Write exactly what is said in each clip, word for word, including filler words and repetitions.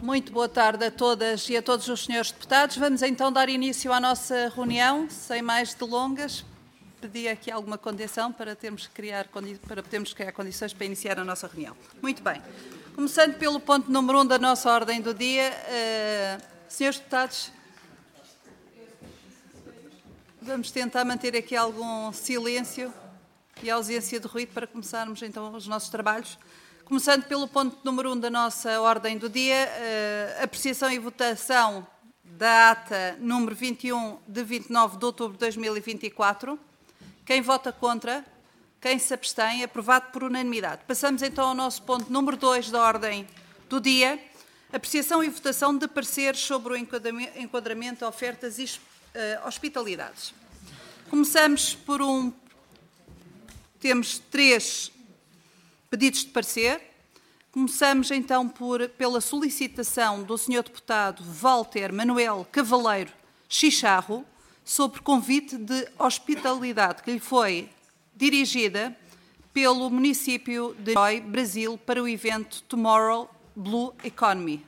Muito boa tarde a todas e a todos os senhores deputados. Vamos então dar início à nossa reunião, sem mais delongas. Pedi aqui alguma condição para, termos que criar, para podermos criar condições para iniciar a nossa reunião. Muito bem. Começando pelo ponto número um da nossa ordem do dia, uh, senhores deputados, vamos tentar manter aqui algum silêncio e ausência de ruído para começarmos então os nossos trabalhos. Começando pelo ponto número um da nossa ordem do dia, uh, apreciação e votação da ata número vinte e um de vinte e nove de outubro de dois mil e vinte e quatro. Quem vota contra? Quem se abstém? Aprovado por unanimidade. Passamos então ao nosso ponto número dois da ordem do dia, apreciação e votação de pareceres sobre o enquadramento de ofertas e uh, hospitalidades. Começamos por um... Temos três pedidos de parecer. Começamos então por, pela solicitação do senhor deputado Walter Manuel Cavaleiro Chicharro, sobre convite de hospitalidade que lhe foi dirigida pelo município de Niterói, Brasil, para o evento Tomorrow Blue Economy.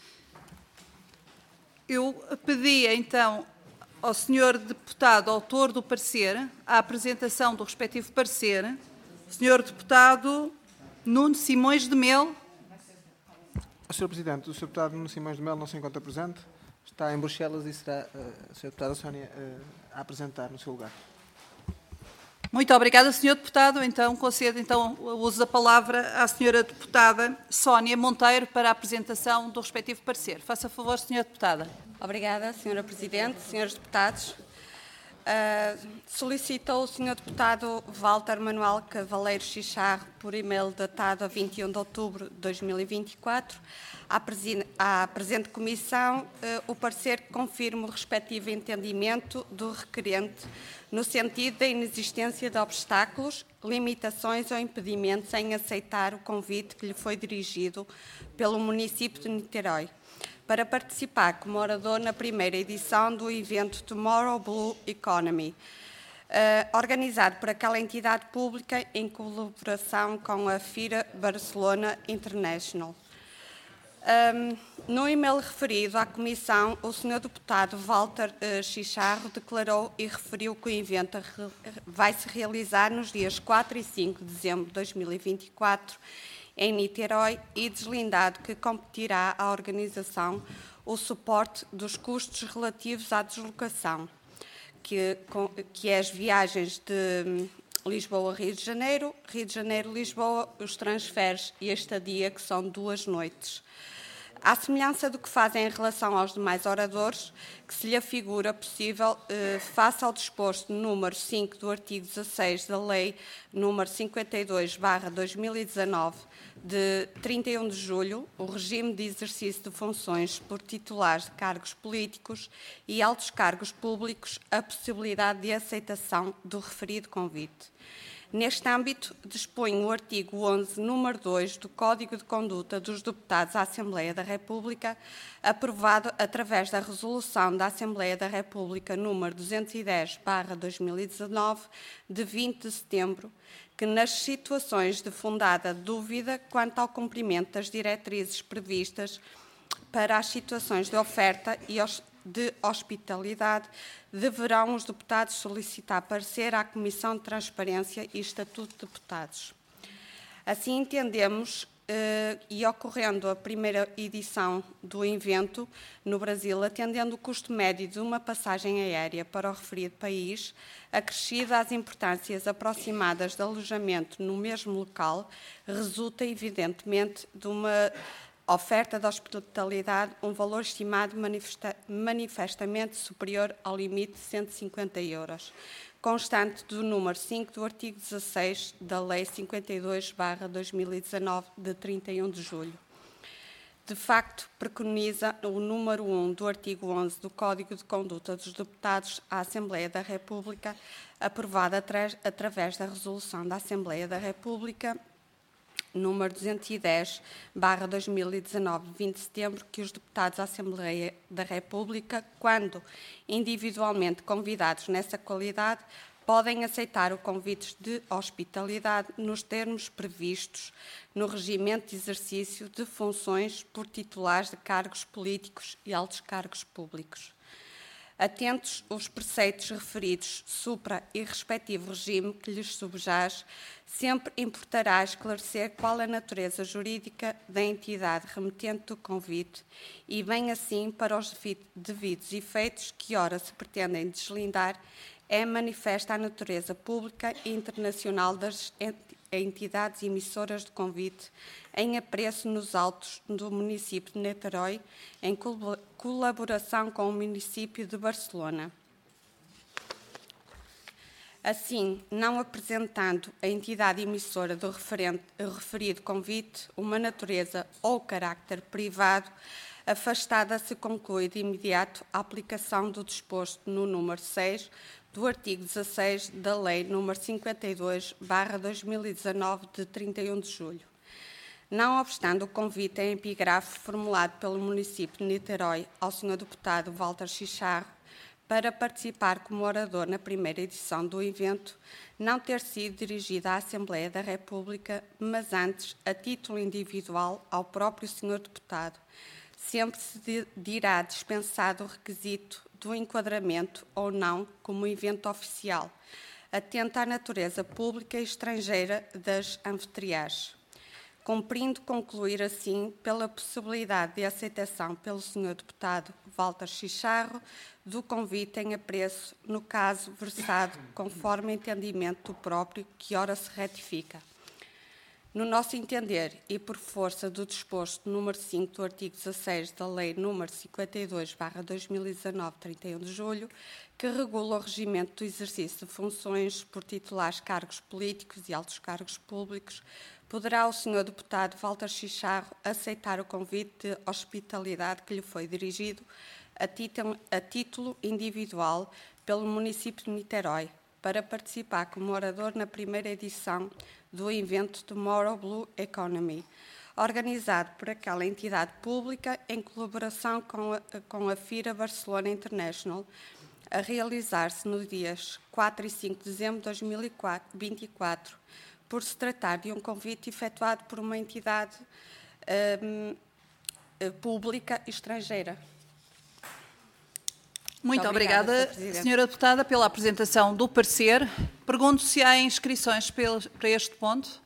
Eu pedi então ao senhor deputado, autor do parecer, a apresentação do respectivo parecer, senhor deputado Nuno Simões de Melo. senhor Presidente, o senhor deputado Nuno Simões de Melo não se encontra presente, está em Bruxelas e será uh, a senhora deputada Sónia uh, a apresentar no seu lugar. Muito obrigada, senhor deputado. Então, concedo então, o uso da palavra à senhora deputada Sónia Monteiro para a apresentação do respectivo parecer. Faça favor, senhora deputada. Obrigada, senhora Presidente, senhores deputados. Uh, solicita o senhor deputado Walter Manuel Cavaleiro Chicharro, por e-mail datado a vinte e um de outubro de dois mil e vinte e quatro, à, presen à presente comissão, uh, o parecer que confirma o respectivo entendimento do requerente no sentido da inexistência de obstáculos, limitações ou impedimentos em aceitar o convite que lhe foi dirigido pelo município de Niterói para participar como orador na primeira edição do evento Tomorrow Blue Economy, uh, organizado por aquela entidade pública em colaboração com a FIRA Barcelona International. Um, no e-mail referido à Comissão, o senhor deputado Walter uh, Chicharro declarou e referiu que o evento vai se realizar nos dias quatro e cinco de dezembro de dois mil e vinte e quatro, em Niterói, e deslindado que competirá à organização o suporte dos custos relativos à deslocação, que, que é as viagens de Lisboa a Rio de Janeiro, Rio de Janeiro a Lisboa, os transferes e a estadia, que são duas noites. À semelhança do que fazem em relação aos demais oradores, que se lhe afigura possível, eh, face ao disposto número cinco do artigo dezasseis da Lei número cinquenta e dois barra dois mil e dezanove, de trinta e um de julho, o regime de exercício de funções por titulares de cargos políticos e altos cargos públicos, a possibilidade de aceitação do referido convite. Neste âmbito, dispõe o artigo onze, número dois, do Código de Conduta dos Deputados à Assembleia da República, aprovado através da Resolução da Assembleia da República número duzentos e dez barra dois mil e dezanove, de vinte de setembro, que nas situações de fundada dúvida quanto ao cumprimento das diretrizes previstas para as situações de oferta e de hospitalidade, deverão os deputados solicitar parecer à Comissão de Transparência e Estatuto de Deputados. Assim entendemos, eh, e ocorrendo a primeira edição do evento no Brasil, atendendo o custo médio de uma passagem aérea para o referido país, acrescido às importâncias aproximadas de alojamento no mesmo local, resulta evidentemente de uma oferta de hospitalidade, um valor estimado manifesta, manifestamente superior ao limite de cento e cinquenta euros, constante do número cinco do artigo dezasseis da Lei cinquenta e dois barra dois mil e dezanove, de trinta e um de julho. De facto, preconiza o número um do artigo onze do Código de Conduta dos Deputados à Assembleia da República, aprovada através da Resolução da Assembleia da República número duzentos e dez barra dois mil e dezanove, de vinte de setembro, que os deputados à Assembleia da República, quando individualmente convidados nessa qualidade, podem aceitar o convite de hospitalidade nos termos previstos no regimento de exercício de funções por titulares de cargos políticos e altos cargos públicos. Atentos os preceitos referidos supra e respectivo regime que lhes subjaz, sempre importará esclarecer qual a natureza jurídica da entidade remetente do convite e, bem assim, para os devidos efeitos que ora se pretendem deslindar, é manifesta a natureza pública e internacional das entidades emissoras de convite em apreço nos autos do município de Niterói, em colaboração com o município de Barcelona. Assim, não apresentando a entidade emissora do referente, referido convite uma natureza ou carácter privado, afastada se conclui de imediato a aplicação do disposto no número seis do artigo dezasseis da Lei número cinquenta e dois barra dois mil e dezanove, de trinta e um de julho. Não obstante o convite em epígrafe formulado pelo município de Niterói ao senhor deputado Walter Chicharro para participar como orador na primeira edição do evento, não ter sido dirigido à Assembleia da República, mas antes, a título individual, ao próprio senhor deputado, sempre se dirá dispensado o requisito do enquadramento ou não como evento oficial, atento à natureza pública e estrangeira das anfitriãs. Cumprindo concluir assim pela possibilidade de aceitação pelo senhor deputado Walter Chicharro do convite em apreço, no caso versado conforme entendimento do próprio, que ora se retifica. No nosso entender, e por força do disposto número cinco do artigo dezasseis da Lei número cinquenta e dois barra dois mil e dezanove, trinta e um de julho, que regula o regimento do exercício de funções por titulares cargos políticos e altos cargos públicos, poderá o senhor deputado Walter Chicharro aceitar o convite de hospitalidade que lhe foi dirigido a título, a título individual pelo município de Niterói, para participar como orador na primeira edição do evento Tomorrow Blue Economy, organizado por aquela entidade pública em colaboração com a, com a FIRA Barcelona International, a realizar-se nos dias quatro e cinco de dezembro de dois mil e vinte e quatro, por se tratar de um convite efetuado por uma entidade um, pública estrangeira. Muito obrigada, obrigada senhora deputada, pela apresentação do parecer. Pergunto se há inscrições para este ponto.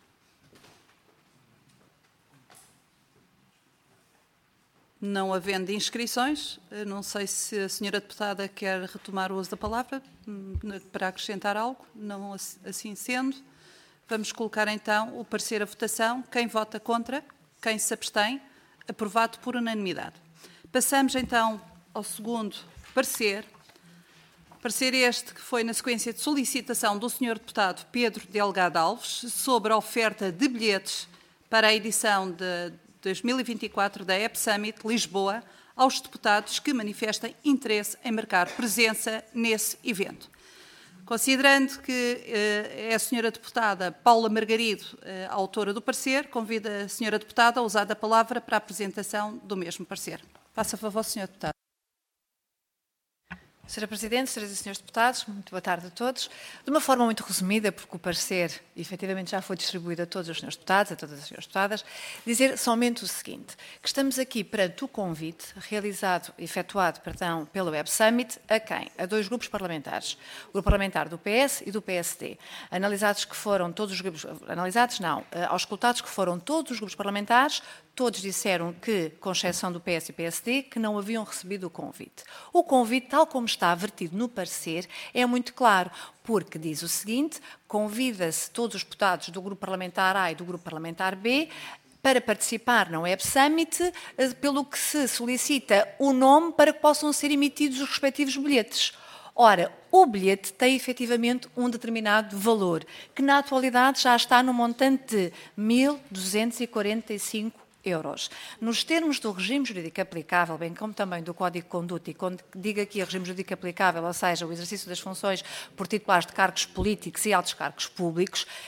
Não havendo inscrições, não sei se a senhora deputada quer retomar o uso da palavra para acrescentar algo. Não assim sendo, vamos colocar então o parecer à votação. Quem vota contra, quem se abstém, aprovado por unanimidade. Passamos então ao segundo parecer. Parecer este que foi na sequência de solicitação do senhor deputado Pedro Delgado Alves sobre a oferta de bilhetes para a edição de dois mil e vinte e quatro da App Summit Lisboa aos deputados que manifestem interesse em marcar presença nesse evento. Considerando que eh, é a senhora deputada Paula Margarido, eh, a autora do parecer, convido a senhora deputada a usar a palavra para a apresentação do mesmo parecer. Faça favor, senhor deputado. senhora Presidente, senhoras e senhores deputados, muito boa tarde a todos. De uma forma muito resumida, porque o parecer efetivamente já foi distribuído a todos os senhores deputados, a todas as senhoras deputadas, dizer somente o seguinte, que estamos aqui perante o convite realizado, efetuado, perdão, pelo Web Summit, a quem? A dois grupos parlamentares, o grupo parlamentar do P S e do P S D, analisados que foram todos os grupos, analisados não, auscultados que foram todos os grupos parlamentares, todos disseram que, com exceção do P S e P S D, que não haviam recebido o convite. O convite, tal como está vertido no parecer, é muito claro, porque diz o seguinte, convida-se todos os deputados do grupo parlamentar A e do grupo parlamentar B para participar na Web Summit, pelo que se solicita o nome para que possam ser emitidos os respectivos bilhetes. Ora, o bilhete tem efetivamente um determinado valor, que na atualidade já está no montante de mil duzentos e quarenta e cinco euros. Nos termos do regime jurídico aplicável, bem como também do Código de Conduta, e quando digo aqui regime jurídico aplicável, ou seja, o exercício das funções por titulares de cargos políticos e altos cargos públicos,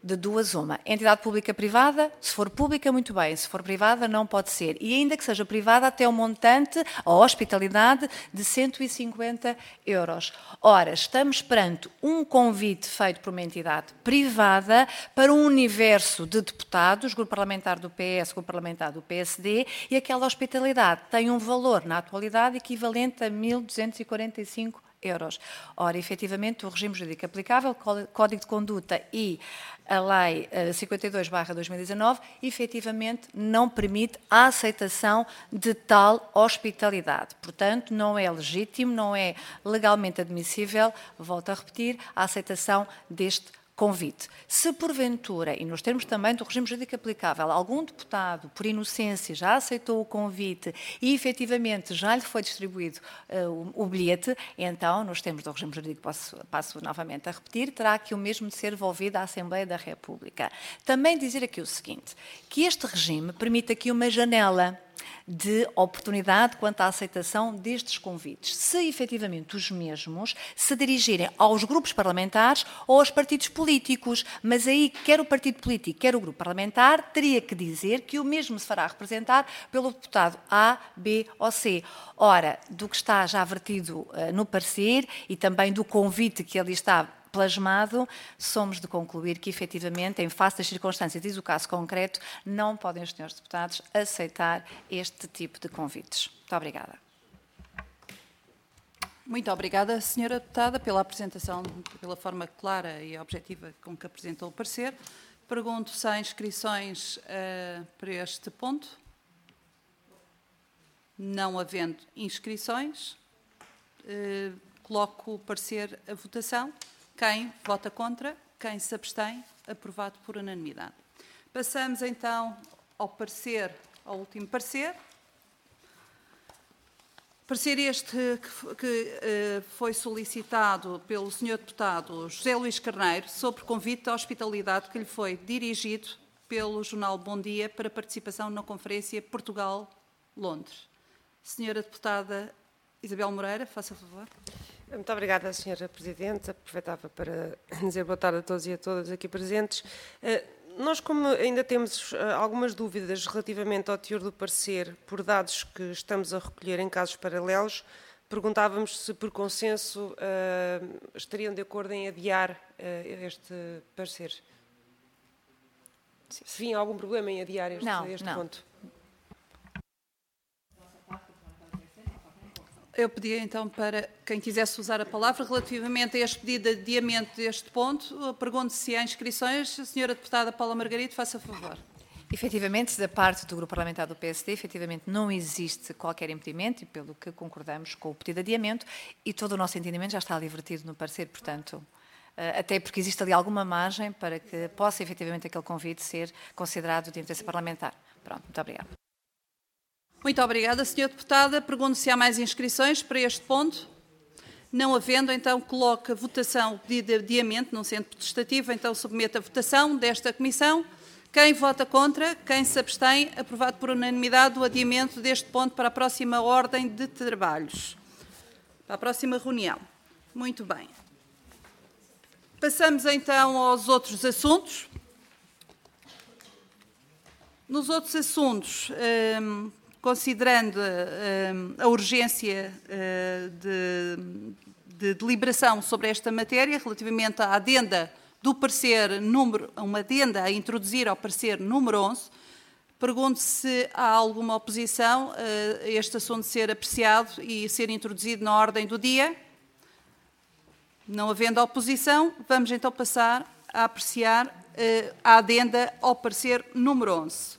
de duas uma. Entidade pública privada, se for pública, muito bem, se for privada, não pode ser. E ainda que seja privada, até o montante, a hospitalidade, de cento e cinquenta euros. Ora, estamos perante um convite feito por uma entidade privada para um universo de deputados, grupo parlamentar do P S, grupo parlamentar do P S D, e aquela hospitalidade tem um valor, na atualidade, equivalente a mil duzentos e quarenta e cinco euros. Ora, efetivamente, o regime jurídico aplicável, Código de Conduta e a Lei cinquenta e dois barra dois mil e dezanove, efetivamente não permite a aceitação de tal hospitalidade. Portanto, não é legítimo, não é legalmente admissível, volto a repetir, a aceitação deste convite. Se porventura, e nos termos também do regime jurídico aplicável, algum deputado, por inocência, já aceitou o convite e efetivamente já lhe foi distribuído uh, o, o bilhete, então, nos termos do regime jurídico, passo, passo novamente a repetir, terá que o mesmo de ser devolvido à Assembleia da República. Também dizer aqui o seguinte, que este regime permite aqui uma janela de oportunidade quanto à aceitação destes convites, se efetivamente os mesmos se dirigirem aos grupos parlamentares ou aos partidos políticos, mas aí quer o partido político, quer o grupo parlamentar, teria que dizer que o mesmo se fará representar pelo deputado A, B ou C. Ora, do que está já vertido uh, no parecer e também do convite que ali está plasmado, somos de concluir que, efetivamente, em face das circunstâncias, diz o caso concreto, não podem os senhores deputados aceitar este tipo de convites. Muito obrigada. Muito obrigada, senhora deputada, pela apresentação, pela forma clara e objetiva com que apresentou o parecer. Pergunto se há inscrições uh, para este ponto. Não havendo inscrições, uh, coloco o parecer à votação. Quem vota contra? Quem se abstém? Aprovado por unanimidade. Passamos então ao parecer, ao último parecer. Parecer este que, que uh, foi solicitado pelo senhor deputado José Luís Carneiro sobre convite à hospitalidade que lhe foi dirigido pelo jornal Bom Dia para participação na Conferência Portugal-Londres. Senhora deputada Isabel Moreira, faça favor. Muito obrigada, senhora Presidente. Aproveitava para dizer boa tarde a todos e a todas aqui presentes. Nós, como ainda temos algumas dúvidas relativamente ao teor do parecer, por dados que estamos a recolher em casos paralelos, perguntávamos se, por consenso, estariam de acordo em adiar este parecer. Se vinha algum problema em adiar este, não, este não. ponto. Eu pedia então para quem quisesse usar a palavra relativamente a este pedido de adiamento deste ponto. Pergunto se há inscrições. A senhora deputada Paula Margaride, faça favor. Efetivamente, da parte do grupo parlamentar do P S D, efetivamente não existe qualquer impedimento e pelo que concordamos com o pedido de adiamento e todo o nosso entendimento já está ali vertido no parecer, portanto, até porque existe ali alguma margem para que possa efetivamente aquele convite ser considerado de interesse parlamentar. Pronto, muito obrigada. Muito obrigada, senhora deputada. Pergunto se há mais inscrições para este ponto. Não havendo, então coloco a votação o pedido de adiamento, não sendo protestativo, então submeto a votação desta comissão. Quem vota contra, quem se abstém, aprovado por unanimidade o adiamento deste ponto para a próxima ordem de trabalhos. Para a próxima reunião. Muito bem. Passamos então aos outros assuntos. Nos outros assuntos, hum, considerando hum, a urgência hum, de, de deliberação sobre esta matéria, relativamente à adenda do parecer número, uma adenda a introduzir ao parecer número onze, pergunto se há alguma oposição a este assunto ser apreciado e ser introduzido na ordem do dia. Não havendo oposição, vamos então passar a apreciar uh, a adenda ao parecer número onze.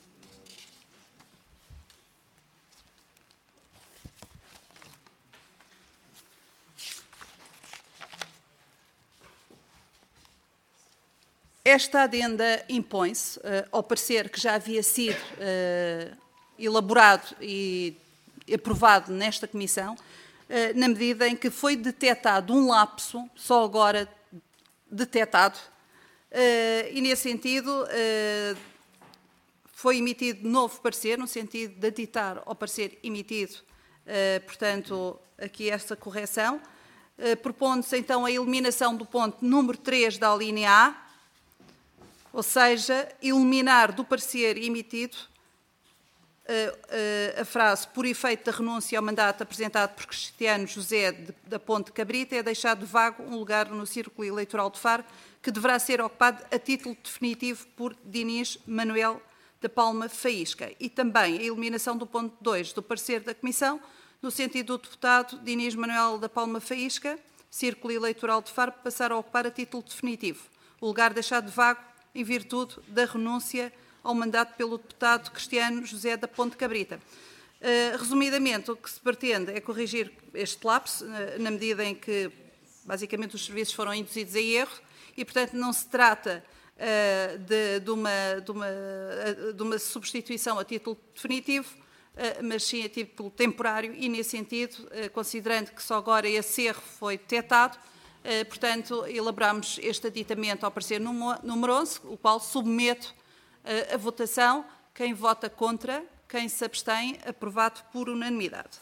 Esta adenda impõe-se uh, ao parecer que já havia sido uh, elaborado e aprovado nesta comissão, uh, na medida em que foi detectado um lapso, só agora detectado, uh, e nesse sentido uh, foi emitido novo parecer, no sentido de aditar ao parecer emitido, uh, portanto, aqui esta correção, uh, propondo-se então a eliminação do ponto número três da alínea A, ou seja, eliminar do parecer emitido a, a, a frase por efeito da renúncia ao mandato apresentado por Cristiano José de, da Ponte Cabrita é deixado vago um lugar no Círculo Eleitoral de Faro que deverá ser ocupado a título definitivo por Dinis Manuel da Palma Faísca. E também a eliminação do ponto dois do parecer da Comissão, no sentido do deputado Dinis Manuel da Palma Faísca, Círculo Eleitoral de Faro, passar a ocupar a título definitivo o lugar deixado vago em virtude da renúncia ao mandato pelo deputado Cristiano José da Ponte Cabrita. Uh, resumidamente, o que se pretende é corrigir este lapso, uh, na medida em que, basicamente, os serviços foram induzidos a erro e, portanto, não se trata uh, de, de, uma, de, uma, de uma substituição a título definitivo, uh, mas sim a título temporário e, nesse sentido, uh, considerando que só agora esse erro foi detectado, uh, portanto, elaboramos este aditamento ao parecer número onze, o qual submeto uh, a votação. Quem vota contra, quem se abstém, aprovado por unanimidade.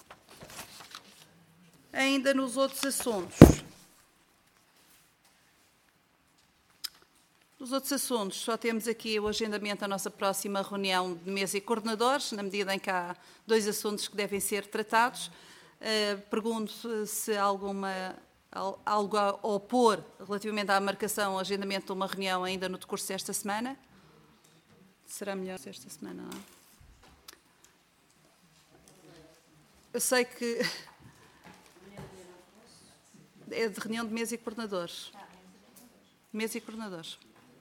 Ainda nos outros assuntos. Nos outros assuntos, só temos aqui o agendamento da nossa próxima reunião de mesa e coordenadores, na medida em que há dois assuntos que devem ser tratados. Uh, pergunto se há alguma, algo a opor relativamente à marcação ou agendamento de uma reunião ainda no decurso desta semana. Será melhor esta semana, não é? Eu sei que é de reunião de mesa e coordenadores. Mesa e coordenadores.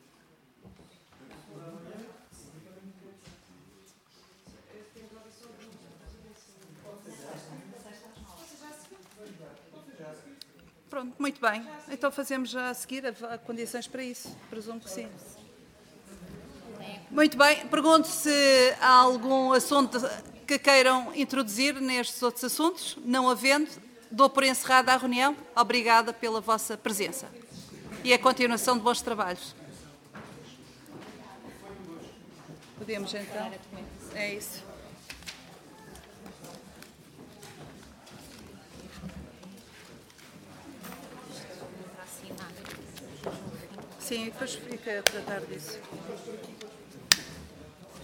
Pronto, muito bem. Então fazemos já a seguir, há condições para isso. Presumo que sim. Muito bem. Pergunto se há algum assunto que queiram introduzir nestes outros assuntos. Não havendo, dou por encerrada a reunião. Obrigada pela vossa presença. E a continuação de bons trabalhos. Podemos então? É isso. Sim, depois fica a tratar disso.